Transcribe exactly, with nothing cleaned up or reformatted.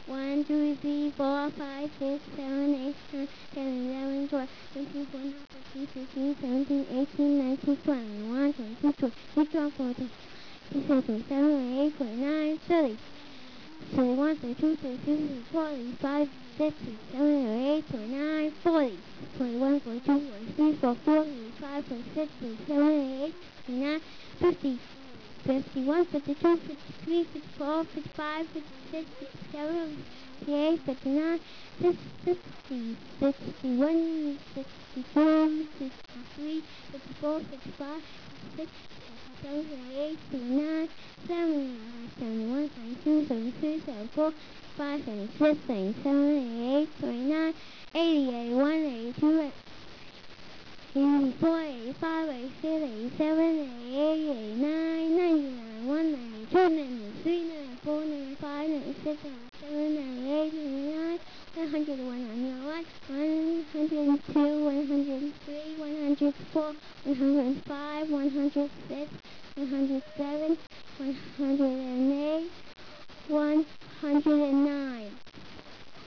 one, two, three, four, five, six, seven, eight, nine, ten, eleven, twelve, thirteen, fourteen, fifteen, sixteen, seventeen, eighteen, nineteen, twenty, one, twenty-two, twenty-three, twenty-four, twenty-five, twenty-seven, twenty-eight, twenty-nine, thirty, thirty-one, thirty-two, thirty-three, thirty-four, thirty-five, thirty-seven, thirty-eight, thirty-nine, forty, forty-one, forty-two, forty-three, forty-four, forty-five, forty-six, forty-seven, forty-eight, forty-nine, fifty, fifty-one, fifty-two, fifty-three, fifty-four, fifty-five, fifty-six, fifty-seven, fifty-eight, fifty-nine, sixty, sixty-one, sixty-two, sixty-three, fifty-four, fifty-five, fifty-six, fifty-seven, fifty-eight, fifty-nine, seventy, seventy-one, seventy-two, seventy-three, seventy-four, seventy-five, seventy-six, seventy-seven, seventy-eight, seventy-nine, eighty, eighty-one, eighty-two, eighty-four, eighty-five, eighty-six, eighty-seven, eighty-eight, eighty-nine, ninety, ninety-one, ninety-two, ninety-three, ninety-four, ninety-five, ninety-six, ninety-seven, ninety-eight, ninety-nine, one hundred, one hundred one, one hundred two, one hundred three, one hundred four, one hundred five, one hundred six, one hundred seven, one hundred eight, one hundred nine.